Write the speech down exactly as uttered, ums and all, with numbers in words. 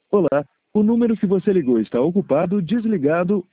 Olá, o número que você ligou está ocupado, desligado